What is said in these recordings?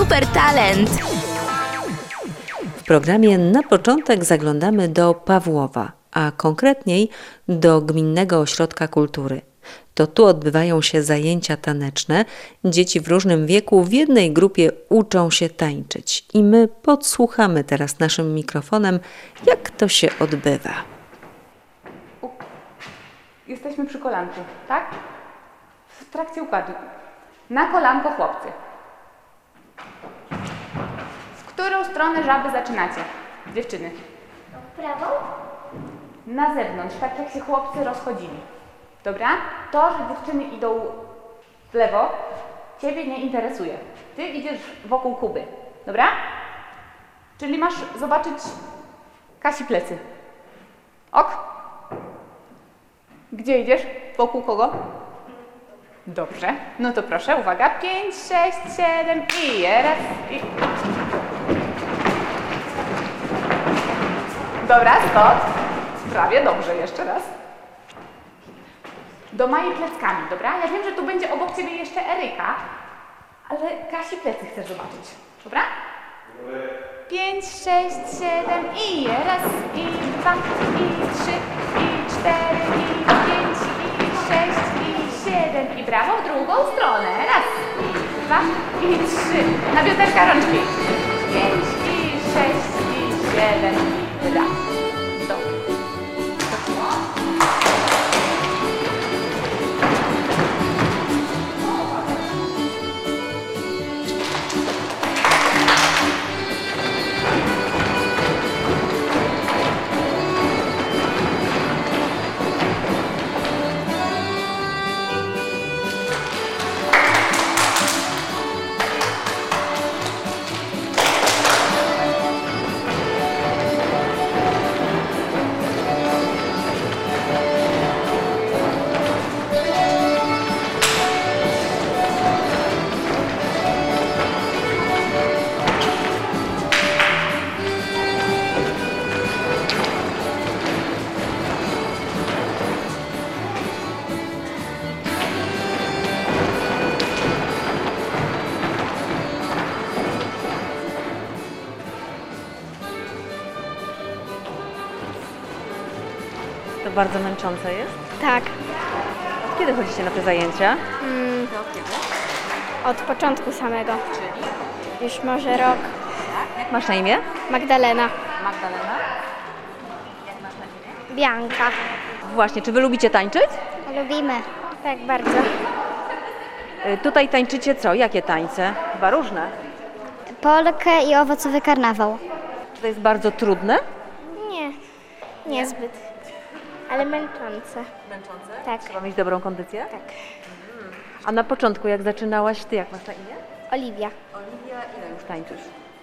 super talent. W programie na początek zaglądamy do Pawłowa, a konkretniej do Gminnego Ośrodka Kultury. To tu odbywają się zajęcia taneczne. Dzieci w różnym wieku w jednej grupie uczą się tańczyć. I my podsłuchamy teraz naszym mikrofonem, jak to się odbywa. Jesteśmy przy kolanku, tak? W trakcie układu. Na kolanko chłopcy. W którą stronę żaby zaczynacie? Dziewczyny. W prawą? Na zewnątrz, tak jak się chłopcy rozchodzili. Dobra? To, że dziewczyny idą w lewo, Ciebie nie interesuje. Ty idziesz wokół Kuby. Dobra? Czyli masz zobaczyć Kasi plecy. Ok? Gdzie idziesz? Wokół kogo? Dobrze. No to proszę, uwaga. 5, 6, 7 i raz i... Dobra, stop. Prawie dobrze, jeszcze raz. Do Mai pleckami, dobra? Ja wiem, że tu będzie obok Ciebie jeszcze Eryka, ale Kasi plecy chcę zobaczyć. Dobra? 5, 6, 7 i raz, i 2, i 3, i 4, i 5, i 6, i 7 i brawo, w drugą stronę. Raz, i 2, i 3. Na bioderka rączki. 5, i 6, i 7 i raz. Dobrze. To bardzo męczące jest. Tak, Od kiedy chodzicie na te zajęcia? od początku samego. Już może rok. Jak masz na imię? Magdalena. Magdalena. Bianka. Właśnie, czy wy lubicie tańczyć? Lubimy. Tak, bardzo. Tutaj tańczycie co? Jakie tańce? Chyba różne. Polkę i owocowy karnawał. Czy to jest bardzo trudne? Nie, niezbyt. Ale męczące. Męczące? Tak. Trzeba mieć dobrą kondycję? Tak. A na początku, jak zaczynałaś, ty jak masz na imię? Oliwia. Oliwia, ile już tańczysz?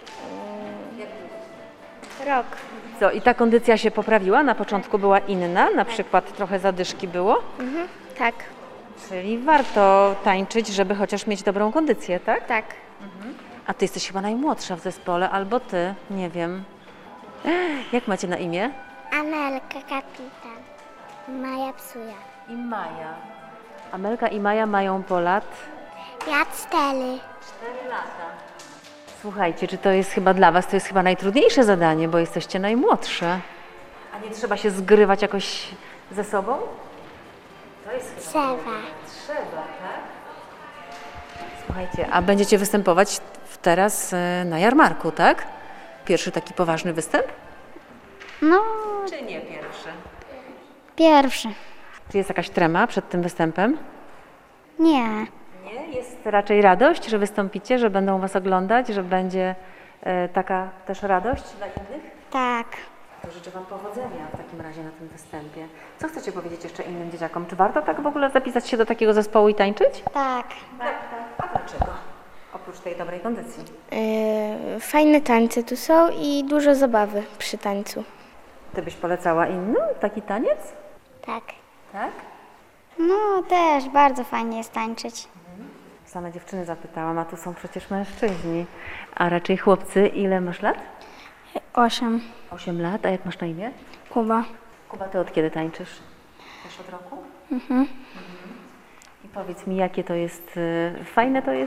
Rok. Co, i ta kondycja się poprawiła? Na początku była inna, na przykład trochę zadyszki było? Tak. Czyli warto tańczyć, żeby chociaż mieć dobrą kondycję, tak? Tak. A ty jesteś chyba najmłodsza w zespole, albo ty, nie wiem. Jak macie na imię? Amelka, kapitan. Maja psuja. I Maja. Amelka i Maja mają po lat? Ja 4. 4 lata. Słuchajcie, czy to jest chyba dla was, to jest chyba najtrudniejsze zadanie, bo jesteście najmłodsze. A nie trzeba się zgrywać jakoś ze sobą? To jest chyba... Trzeba, tak? Słuchajcie, a będziecie występować teraz na jarmarku, tak? Pierwszy taki poważny występ? No, Czy nie pierwszy? pierwszy. Czy jest jakaś trema przed tym występem? Nie. Nie, jest raczej radość, że wystąpicie, że będą was oglądać, że będzie taka też radość dla innych? Tak. To życzę wam powodzenia w takim razie na tym występie. Co chcecie powiedzieć jeszcze innym dzieciakom? Czy warto tak w ogóle zapisać się do takiego zespołu i tańczyć? Tak. A dlaczego? Oprócz tej dobrej kondycji. Fajne tańce tu są i dużo zabawy przy tańcu. Ty byś polecała innym taki taniec? Tak. Tak? No, też bardzo fajnie jest tańczyć. Same dziewczyny zapytałam, a tu są przecież mężczyźni. A raczej chłopcy. Ile masz lat? 8. 8 lat. A jak masz na imię? Kuba. Kuba, ty od kiedy tańczysz? Też od roku? I powiedz mi, jakie to jest, fajne to jest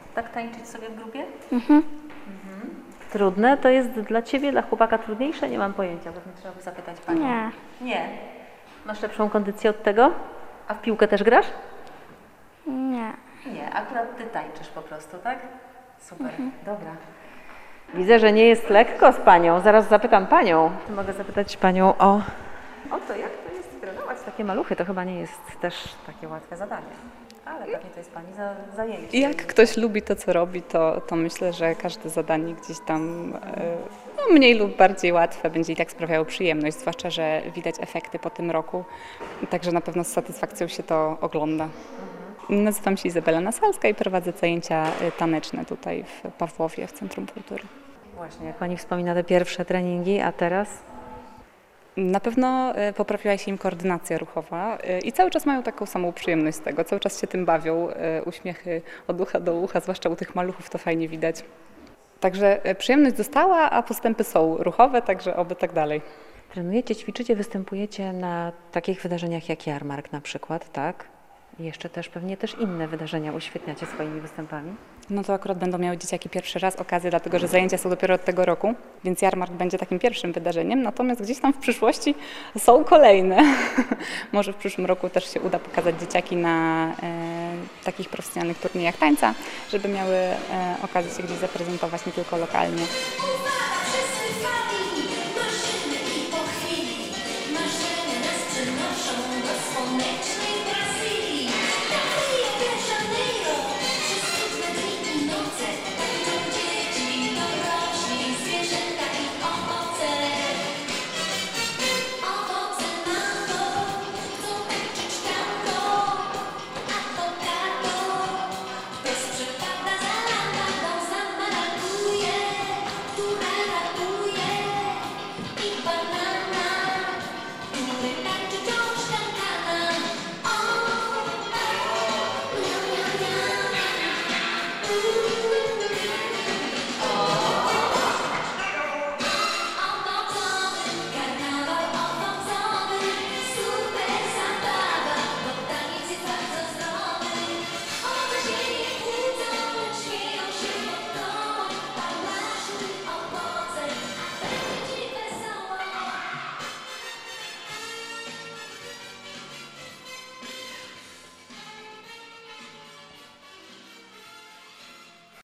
tak tańczyć sobie w grupie? Mhm. Trudne to jest dla Ciebie, dla chłopaka trudniejsze? Nie mam pojęcia, bo trzeba by zapytać Panią. Nie. Nie. Masz lepszą kondycję od tego? A w piłkę też grasz? Nie. Nie, akurat Ty tańczysz po prostu, tak? Super, dobra. Widzę, że nie jest lekko z Panią. Zaraz zapytam Panią. Mogę zapytać Panią o to, jak to jest trenować takie maluchy. To chyba nie jest też takie łatwe zadanie. Ale pewnie to jest Pani zajęcie. Jak ktoś lubi to, co robi, to myślę, że każde zadanie gdzieś tam mniej lub bardziej łatwe będzie i tak sprawiało przyjemność, zwłaszcza, że widać efekty po tym roku, także na pewno z satysfakcją się to ogląda. Nazywam się Izabela Nasalska i prowadzę zajęcia taneczne tutaj w Pawłowie, w Centrum Kultury. Właśnie, jak Pani wspomina te pierwsze treningi, a teraz? Na pewno poprawiła się im koordynacja ruchowa i cały czas mają taką samą przyjemność z tego, cały czas się tym bawią, uśmiechy od ucha do ucha, zwłaszcza u tych maluchów to fajnie widać. Także przyjemność została, a postępy są ruchowe, także oby tak dalej. Trenujecie, ćwiczycie, występujecie na takich wydarzeniach jak jarmark na przykład, tak? I jeszcze też pewnie też inne wydarzenia uświetniacie swoimi występami. No to akurat będą miały dzieciaki pierwszy raz okazję, dlatego że zajęcia są dopiero od tego roku, więc jarmark będzie takim pierwszym wydarzeniem, natomiast gdzieś tam w przyszłości są kolejne. Może w przyszłym roku też się uda pokazać dzieciaki na takich profesjonalnych turniejach tańca, żeby miały okazję się gdzieś zaprezentować nie tylko lokalnie.